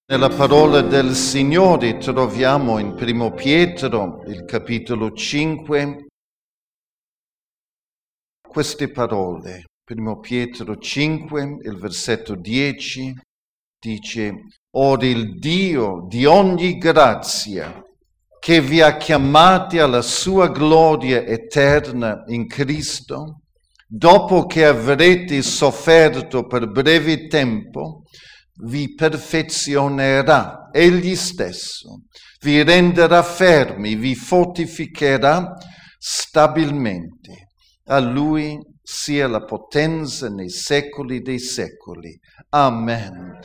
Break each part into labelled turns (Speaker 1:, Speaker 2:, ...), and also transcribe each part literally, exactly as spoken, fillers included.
Speaker 1: Nella parola del Signore troviamo in Primo Pietro, il capitolo cinque, queste parole. Primo Pietro cinque, il versetto dieci, dice: «Ora il Dio di ogni grazia, che vi ha chiamati alla sua gloria eterna in Cristo, dopo che avrete sofferto per breve tempo, vi perfezionerà egli stesso, vi renderà fermi, vi fortificherà stabilmente. A lui sia la potenza nei secoli dei secoli. Amen».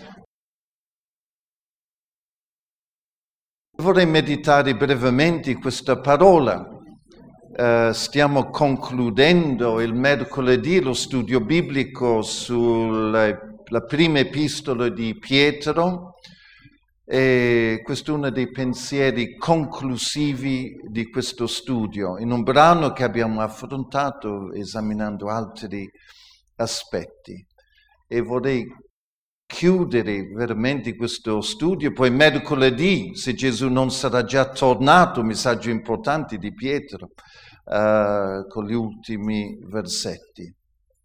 Speaker 1: Vorrei meditare brevemente questa parola. Uh, stiamo concludendo il mercoledì lo studio biblico sulla la prima epistola di Pietro, e questo è uno dei pensieri conclusivi di questo studio, in un brano che abbiamo affrontato esaminando altri aspetti. E vorrei chiudere veramente questo studio, poi mercoledì, se Gesù non sarà già tornato, messaggio importante di Pietro, uh, con gli ultimi versetti.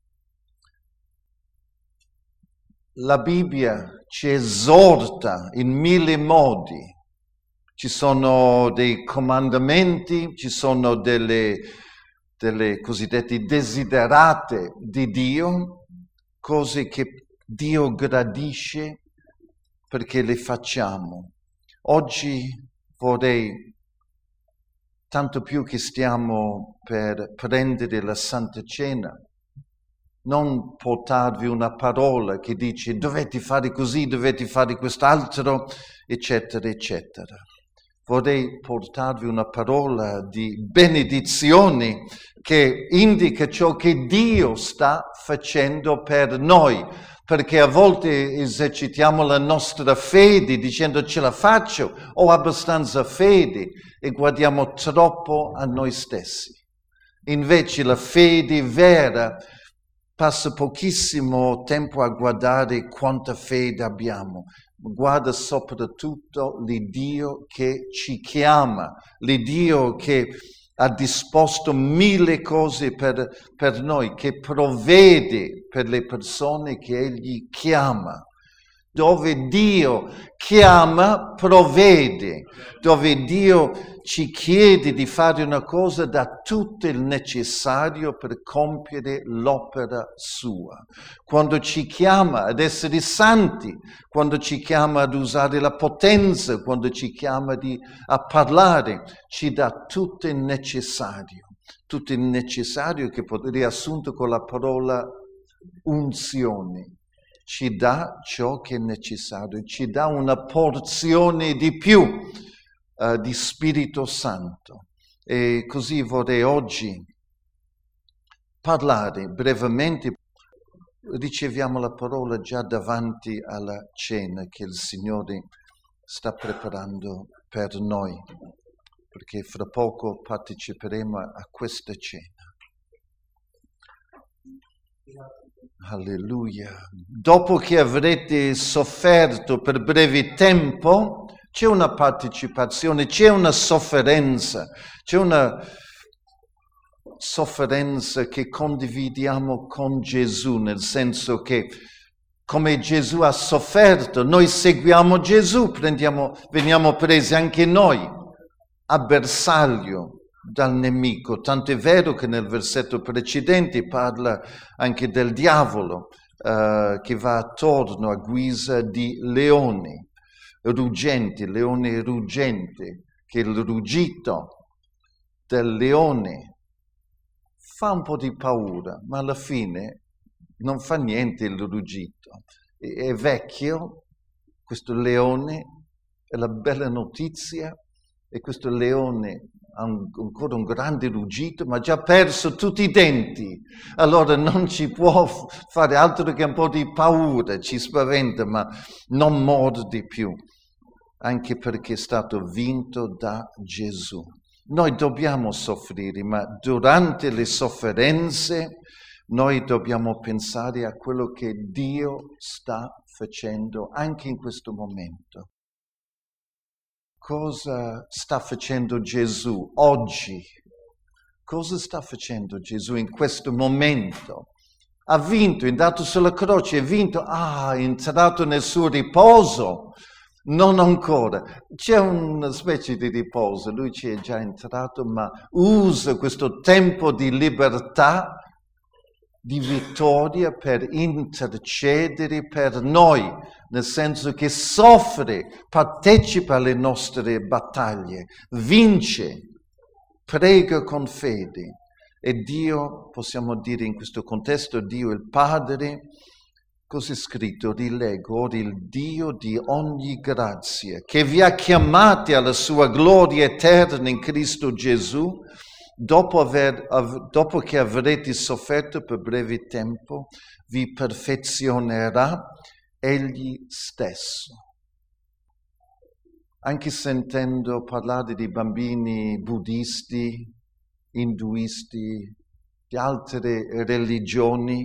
Speaker 1: La Bibbia ci esorta in mille modi. Ci sono dei comandamenti, ci sono delle, delle cosiddette desiderate di Dio, cose che Dio gradisce perché le facciamo. Oggi vorrei, tanto più che stiamo per prendere la Santa Cena, non portarvi una parola che dice dovete fare così, dovete fare quest'altro, eccetera, eccetera. Vorrei portarvi una parola di benedizione che indica ciò che Dio sta facendo per noi, perché a volte esercitiamo la nostra fede dicendo ce la faccio, ho abbastanza fede, e guardiamo troppo a noi stessi. Invece la fede vera passa pochissimo tempo a guardare quanta fede abbiamo, guarda soprattutto l'Iddio che ci chiama, l'Iddio che ha disposto mille cose per, per noi, che provvede per le persone che Egli chiama. Dove Dio chiama, provvede. Dove Dio ci chiede di fare una cosa, dà tutto il necessario per compiere l'opera sua. Quando ci chiama ad essere santi, quando ci chiama ad usare la potenza, quando ci chiama di, a parlare, ci dà tutto il necessario. Tutto il necessario che può essere riassunto con la parola unzione. Ci dà ciò che è necessario, ci dà una porzione di più uh, di Spirito Santo. E così vorrei oggi parlare brevemente. Riceviamo la parola già davanti alla cena che il Signore sta preparando per noi, perché fra poco parteciperemo a questa cena. Alleluia. Dopo che avrete sofferto per breve tempo, c'è una partecipazione, c'è una sofferenza, c'è una sofferenza che condividiamo con Gesù, nel senso che come Gesù ha sofferto, noi seguiamo Gesù, prendiamo, veniamo presi anche noi a bersaglio dal nemico, tanto è vero che nel versetto precedente parla anche del diavolo uh, che va attorno a guisa di leone ruggente, leone ruggente, che il ruggito del leone fa un po' di paura, ma alla fine non fa niente il ruggito. È vecchio, questo leone, è la bella notizia, e questo leone ha ancora un grande ruggito, ma ha già perso tutti i denti. Allora non ci può fare altro che un po' di paura, ci spaventa, ma non morde più, anche perché è stato vinto da Gesù. Noi dobbiamo soffrire, ma durante le sofferenze noi dobbiamo pensare a quello che Dio sta facendo anche in questo momento. Cosa sta facendo Gesù oggi? Cosa sta facendo Gesù in questo momento? Ha vinto, è andato sulla croce, ha vinto, ah, è entrato nel suo riposo. Non ancora. C'è una specie di riposo, lui ci è già entrato, ma usa questo tempo di libertà, di vittoria per intercedere per noi, nel senso che soffre, partecipa alle nostre battaglie, vince, prega con fede. E Dio, possiamo dire in questo contesto, Dio il Padre, così scritto, rileggo, ora il Dio di ogni grazia, che vi ha chiamati alla sua gloria eterna in Cristo Gesù, dopo, aver, av, dopo che avrete sofferto per breve tempo, vi perfezionerà Egli stesso. Anche sentendo parlare di bambini buddisti, induisti, di altre religioni,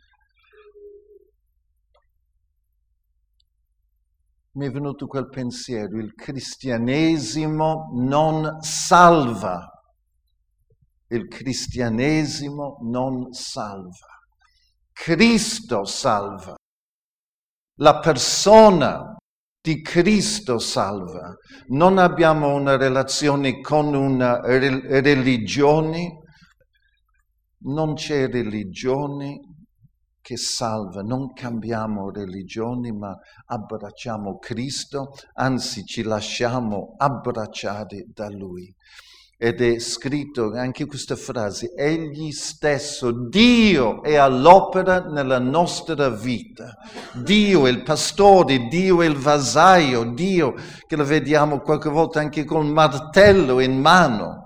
Speaker 1: mi è venuto quel pensiero, il cristianesimo non salva, il cristianesimo non salva, Cristo salva, la persona di Cristo salva. Non abbiamo una relazione con una re- religione, non c'è religione che salva, non cambiamo religioni ma abbracciamo Cristo, anzi ci lasciamo abbracciare da Lui. Ed è scritto anche questa frase, Egli stesso, Dio è all'opera nella nostra vita. Dio è il pastore, Dio è il vasaio, Dio che lo vediamo qualche volta anche col martello in mano.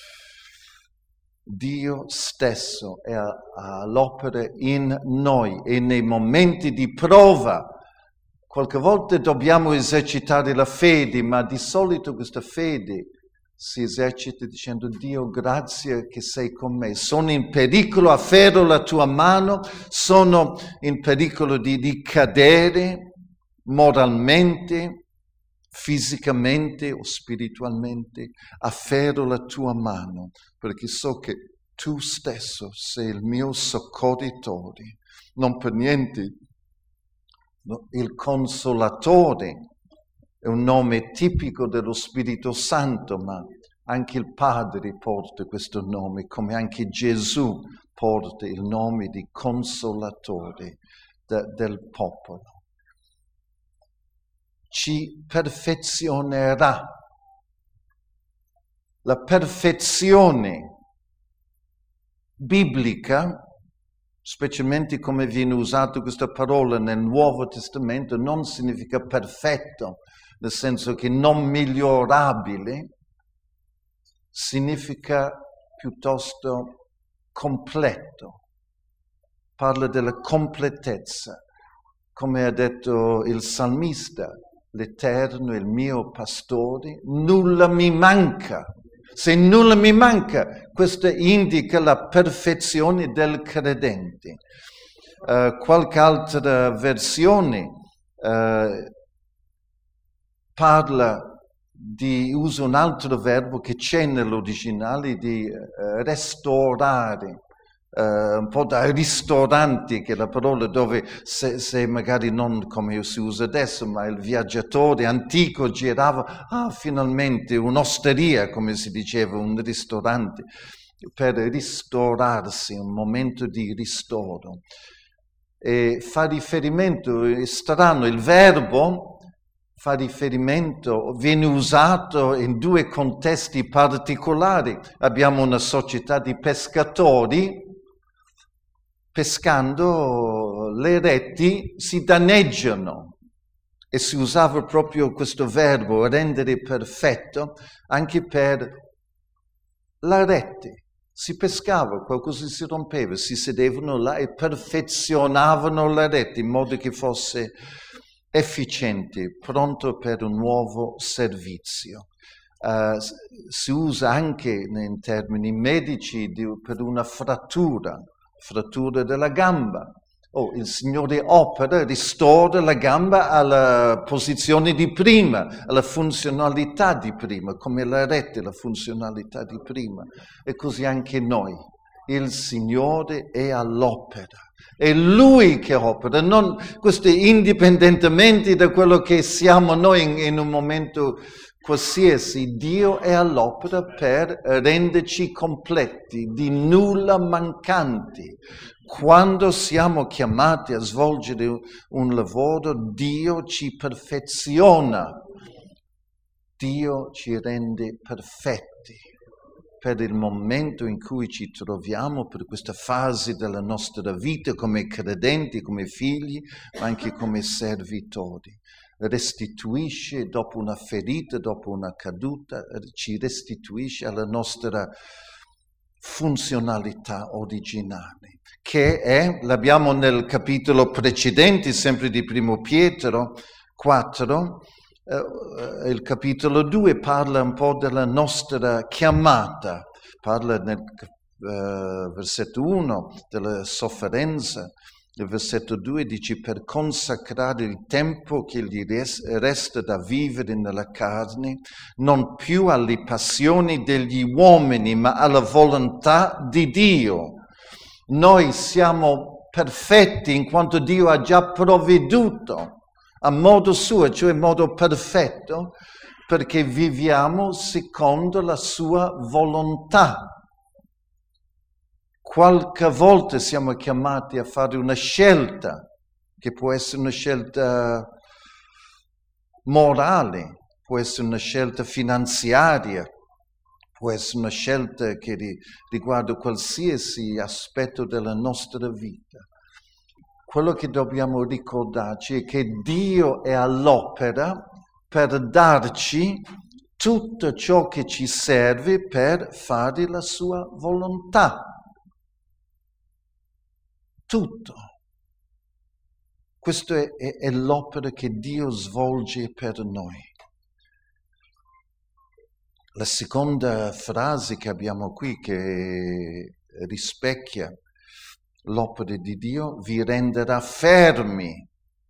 Speaker 1: Dio stesso è all'opera in noi e nei momenti di prova. Qualche volta dobbiamo esercitare la fede, ma di solito questa fede si esercita dicendo Dio grazie che sei con me, sono in pericolo, afferro la tua mano, sono in pericolo di, di cadere moralmente, fisicamente o spiritualmente, afferro la tua mano perché so che tu stesso sei il mio soccorritore, non per niente no, il consolatore è un nome tipico dello Spirito Santo, ma anche il Padre porta questo nome, come anche Gesù porta il nome di consolatore de, del popolo. Ci perfezionerà. La perfezione biblica, specialmente come viene usata questa parola nel Nuovo Testamento, non significa perfetto, nel senso che non migliorabile, significa piuttosto completo. Parla della completezza, come ha detto il salmista, l'Eterno è il mio pastore, nulla mi manca. Se nulla mi manca, questo indica la perfezione del credente. Uh, qualche altra versione uh, parla di, usa un altro verbo che c'è nell'originale, di uh, restaurare. Uh, un po' da ristoranti, che è la parola dove se, se magari non come si usa adesso, ma il viaggiatore antico girava, ah finalmente un'osteria, come si diceva, un ristorante, per ristorarsi, un momento di ristoro. E fa riferimento, è strano, il verbo fa riferimento, viene usato in due contesti particolari. Abbiamo una società di pescatori. Pescando le reti si danneggiano e si usava proprio questo verbo, rendere perfetto, anche per la rete. Si pescava, qualcosa si rompeva, si sedevano là e perfezionavano la rete in modo che fosse efficiente, pronto per un nuovo servizio. Uh, si usa anche in termini medici di, per una frattura. frattura della gamba. Oh, il Signore opera, ristora la gamba alla posizione di prima, alla funzionalità di prima, come la rete, la funzionalità di prima. E così anche noi. Il Signore è all'opera. È Lui che opera, non questo indipendentemente da quello che siamo noi in, in un momento qualsiasi. Dio è all'opera per renderci completi, di nulla mancanti. Quando siamo chiamati a svolgere un lavoro, Dio ci perfeziona, Dio ci rende perfetti per il momento in cui ci troviamo, per questa fase della nostra vita come credenti, come figli, ma anche come servitori. Restituisce dopo una ferita, dopo una caduta, ci restituisce alla nostra funzionalità originale, che è, l'abbiamo nel capitolo precedente, sempre di Primo Pietro quattro, eh, il capitolo due parla un po' della nostra chiamata, parla nel eh, versetto uno della sofferenza, il versetto due dice per consacrare il tempo che gli resta da vivere nella carne, non più alle passioni degli uomini, ma alla volontà di Dio. Noi siamo perfetti in quanto Dio ha già provveduto a modo suo, cioè in modo perfetto, perché viviamo secondo la sua volontà. Qualche volta siamo chiamati a fare una scelta, che può essere una scelta morale, può essere una scelta finanziaria, può essere una scelta che riguarda qualsiasi aspetto della nostra vita. Quello che dobbiamo ricordarci è che Dio è all'opera per darci tutto ciò che ci serve per fare la sua volontà. Tutto. Questa è, è, è l'opera che Dio svolge per noi. La seconda frase che abbiamo qui, che rispecchia l'opera di Dio, vi renderà fermi,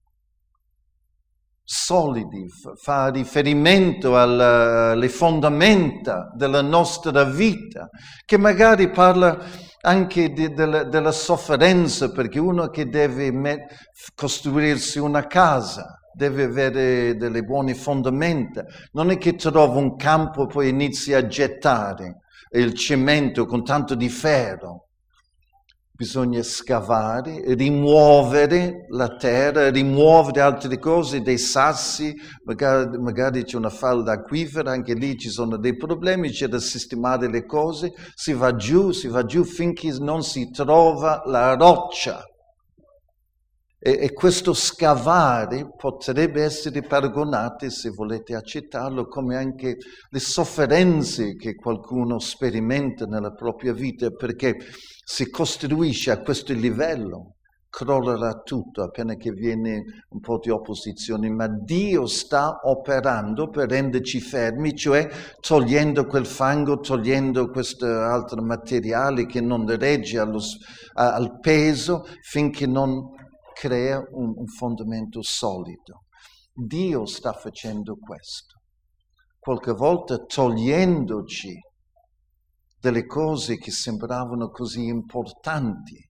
Speaker 1: solidi, fa riferimento alle fondamenta della nostra vita, che magari parla anche di, della, della sofferenza, perché uno che deve met- costruirsi una casa deve avere delle buone fondamenta, non è che trova un campo e poi inizia a gettare il cemento con tanto di ferro. Bisogna scavare, rimuovere la terra, rimuovere altre cose, dei sassi, magari, magari c'è una falda acquifera, anche lì ci sono dei problemi, c'è da sistemare le cose, si va giù, si va giù finché non si trova la roccia. E, e questo scavare potrebbe essere paragonato, se volete accettarlo, come anche le sofferenze che qualcuno sperimenta nella propria vita, perché si costruisce a questo livello, crollerà tutto appena che viene un po' di opposizione, ma Dio sta operando per renderci fermi, cioè togliendo quel fango, togliendo questo altro materiale che non regge allo, al peso, finché non crea un, un fondamento solido. Dio sta facendo questo, qualche volta togliendoci delle cose che sembravano così importanti.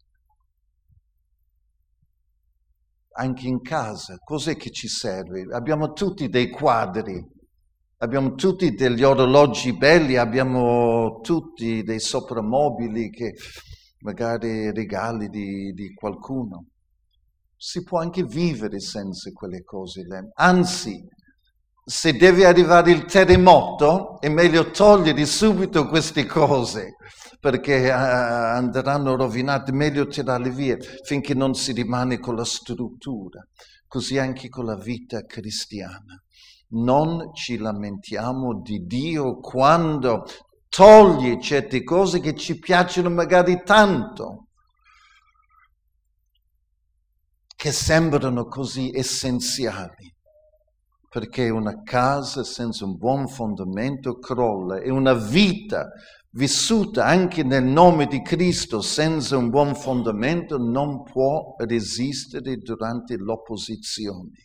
Speaker 1: Anche in casa, cos'è che ci serve? Abbiamo tutti dei quadri, abbiamo tutti degli orologi belli, abbiamo tutti dei soprammobili che magari regali di, di qualcuno. Si può anche vivere senza quelle cose. Anzi, se deve arrivare il terremoto, è meglio togliere subito queste cose, perché uh, andranno rovinate, meglio tirarle via, finché non si rimane con la struttura. Così anche con la vita cristiana. Non ci lamentiamo di Dio quando toglie certe cose che ci piacciono magari tanto, che sembrano così essenziali. perché una casa senza un buon fondamento crolla e una vita vissuta anche nel nome di Cristo senza un buon fondamento non può resistere durante l'opposizione.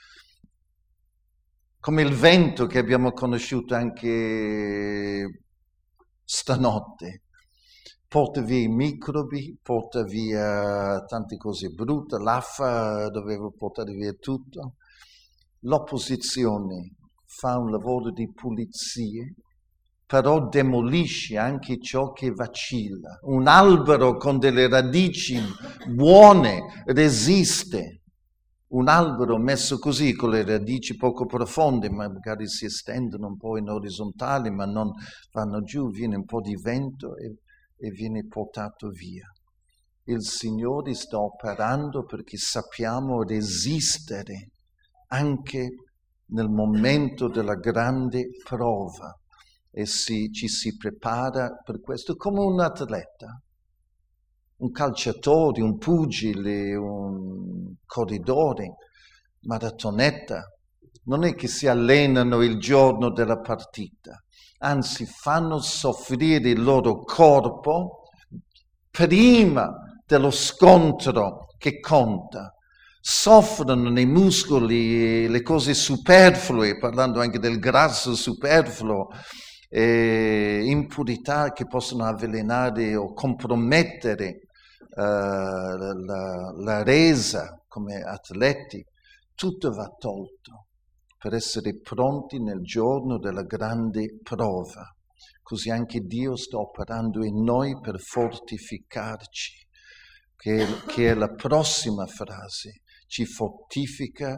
Speaker 1: Come il vento che abbiamo conosciuto anche stanotte, porta via i microbi, porta via tante cose brutte, l'affa doveva portare via tutto. L'opposizione fa un lavoro di pulizia, però demolisce anche ciò che vacilla. Un albero con delle radici buone resiste. Un albero messo così, con le radici poco profonde, ma magari si estendono un po' in orizzontale, ma non vanno giù, viene un po' di vento e, e viene portato via. Il Signore sta operando perché sappiamo resistere anche nel momento della grande prova e si, ci si prepara per questo come un atleta. Un calciatore, un pugile, un corridore, maratoneta, non è che si allenano il giorno della partita, anzi fanno soffrire il loro corpo prima dello scontro che conta. Soffrono nei muscoli le cose superflue, parlando anche del grasso superfluo, eh, impurità che possono avvelenare o compromettere Uh, la, la resa come atleti, tutto va tolto per essere pronti nel giorno della grande prova. Così anche Dio sta operando in noi per fortificarci, che, che è la prossima frase, ci fortifica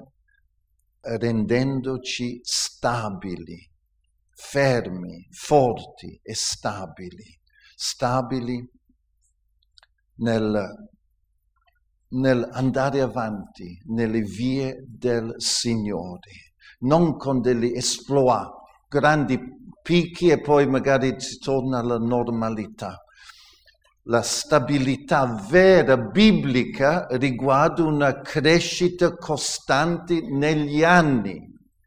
Speaker 1: rendendoci stabili, fermi, forti e stabili, stabili Nel, nel andare avanti nelle vie del Signore, non con degli exploit, grandi picchi e poi magari si torna alla normalità. La stabilità vera biblica riguarda una crescita costante negli anni.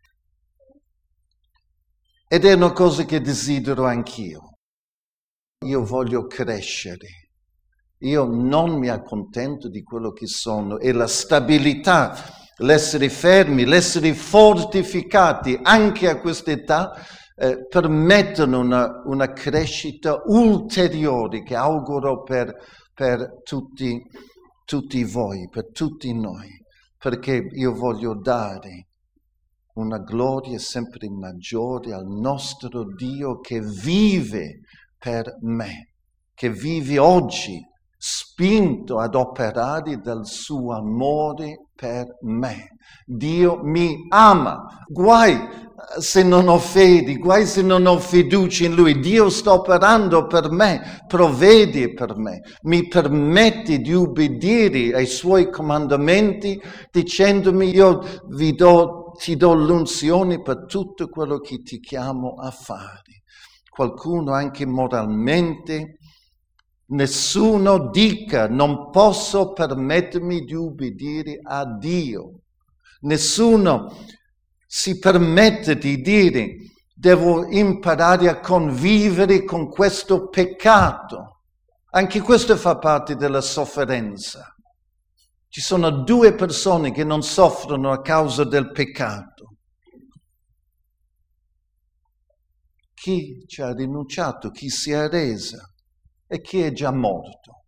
Speaker 1: Ed è una cosa che desidero anch'io. Io voglio crescere. Io non mi accontento di quello che sono e la stabilità, l'essere fermi, l'essere fortificati anche a quest'età eh, permettono una, una crescita ulteriore che auguro per, per tutti, tutti voi, per tutti noi, perché io voglio dare una gloria sempre maggiore al nostro Dio che vive per me, che vive oggi, spinto ad operare dal suo amore per me. Dio mi ama. Guai se non ho fede, guai se non ho fiducia in Lui. Dio sta operando per me, provvede per me, mi permette di ubbidire ai Suoi comandamenti dicendomi io vi do, ti do l'unzione per tutto quello che ti chiamo a fare. Qualcuno anche moralmente. Nessuno dica non posso permettermi di ubbidire a Dio. Nessuno si permette di dire devo imparare a convivere con questo peccato. Anche questo fa parte della sofferenza. Ci sono due persone che non soffrono a causa del peccato. Chi ci ha rinunciato, chi si è resa. E chi è già morto.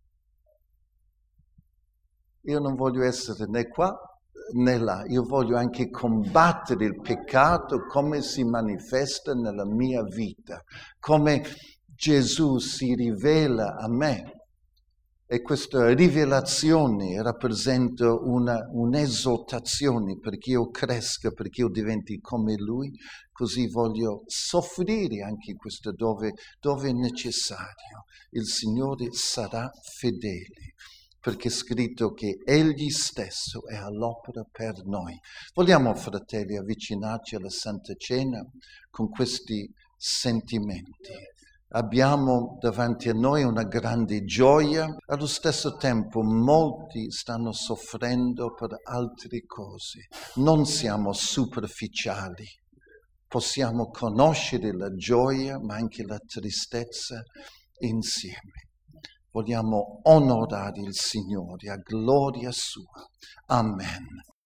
Speaker 1: Io non voglio essere né qua né là, io voglio anche combattere il peccato come si manifesta nella mia vita, come Gesù si rivela a me. E questa rivelazione rappresenta una, un'esortazione perché io cresca, perché io diventi come Lui, così voglio soffrire anche questo dove, dove è necessario. Il Signore sarà fedele, perché è scritto che Egli stesso è all'opera per noi. Vogliamo, fratelli, avvicinarci alla Santa Cena con questi sentimenti. abbiamo davanti a noi una grande gioia, allo stesso tempo molti stanno soffrendo per altre cose. Non siamo superficiali, possiamo conoscere la gioia ma anche la tristezza insieme. Vogliamo onorare il Signore a gloria sua. Amen.